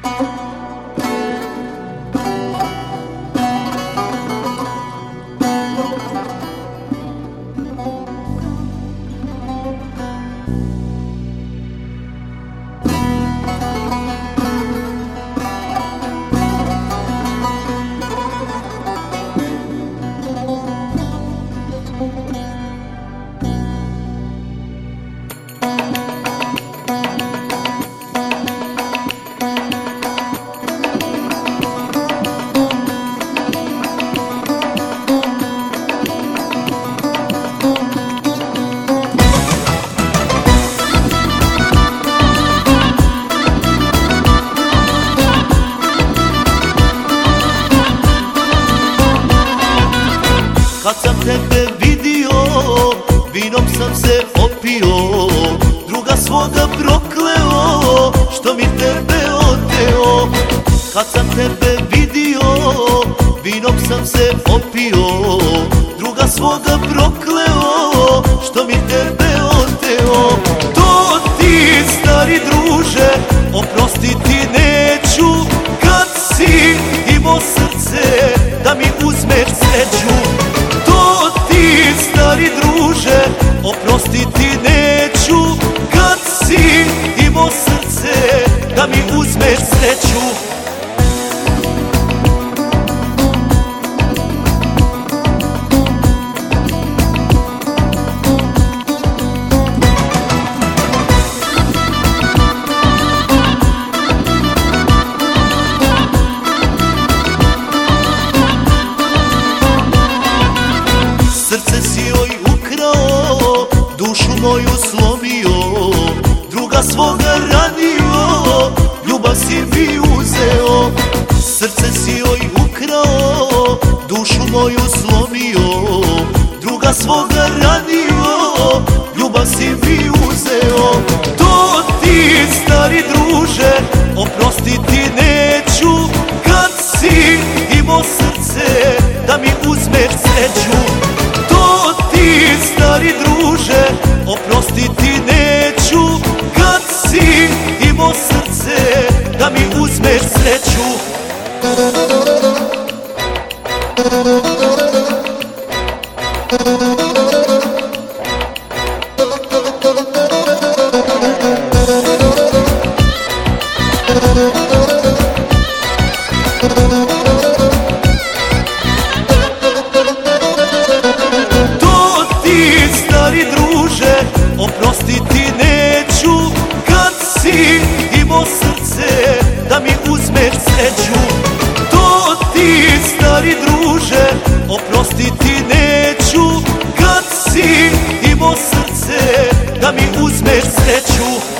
Kad sam tebe vidio, vinom sam se opio, druga svoga prokleo, što mi tebe oteo. Kad sam tebe vidio, vinom sam se opio, druga svoga prokleo, što mi tebe oteo. To ti, stari druže, oprostiti neću, kad si imao srce da mi uzmeš sreću. To ti, stari druže, oprostiti neću, kad si imao srce da mi uzmeš sreću. Srce si joj ukrao, dušu moju slomio, druga svoga ranio, ljubav si mi uzeo. Srce si joj ukrao, dušu moju slomio, druga svoga ranio, ljubav si mi uzeo. To ti, stari druže, oprostiti neću, kad si imao srce da mi uzmeš sreću. To ti, stari druže, oprostiti neću, kad si imao srce da mi uzmeš sreću. Stari druže, oprostiti neću, kad si imao srce da mi uzmeš sreću. To ti, stari druže, oprostiti neću, kad si imao srce da mi uzmeš sreću.